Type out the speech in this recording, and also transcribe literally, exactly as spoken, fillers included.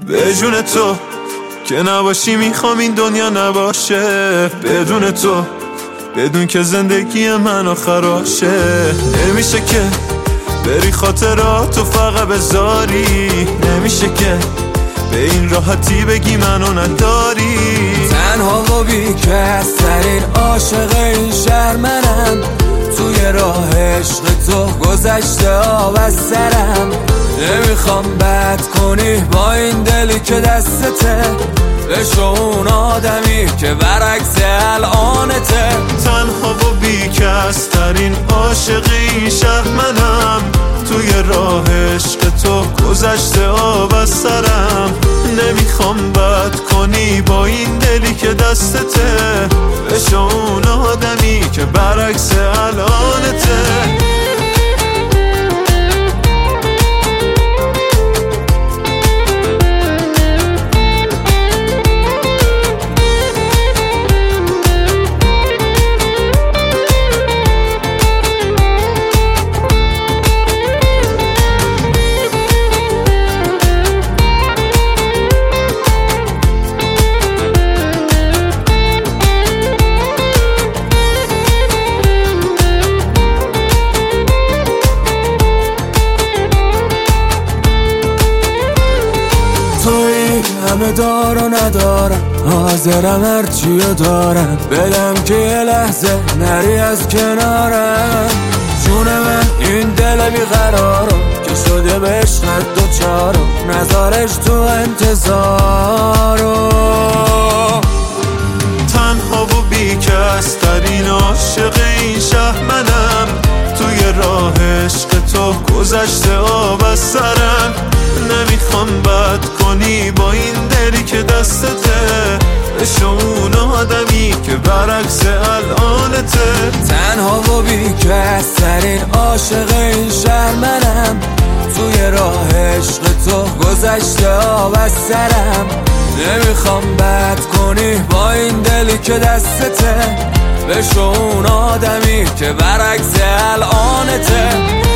به جون تو که نباشی میخوام این دنیا نباشه، بدون تو بدون که زندگی منو خراشه. نمیشه که بری خاطراتو فقط بذاری، نمیشه که به این راحتی بگی منو نداری. تنها و بیکس ترین عاشق این شهر منم، توی راه عشق تو گذشته آب از سرم. نمیخوام بد کنی با این دلی که دستته، بشو اون آدمی که برعکس الانته. تنها و بیکس ترین عاشق این شهر منم، توی راه عشق تو گذشته آب از سرم. نمیخوام بد کنی با این دلی که دستته، بشو اون آدمی که برعکس الانته. همه دار و ندارم، حاضرم هرچیو دارم بدم که یه لحظه نری از کنارم. جون من این دل بیقرارو که شده به عشقت دوچارو، نذارش تو انتظارو. تنها و بیکس ترین عاشق این شهر منم، توی راه عشق تو گذشته آب از سرم. نمیخوام بد کنی با این دلی که دستته، بشو اون آدمی که برعکس الانته. تنها و بیکس ترین عاشق این شهر منم، توی راه عشق تو گذشته آب از سرم. نمیخوام بد کنی با این دلی که دستته، بشو اون آدمی که برعکس الانته.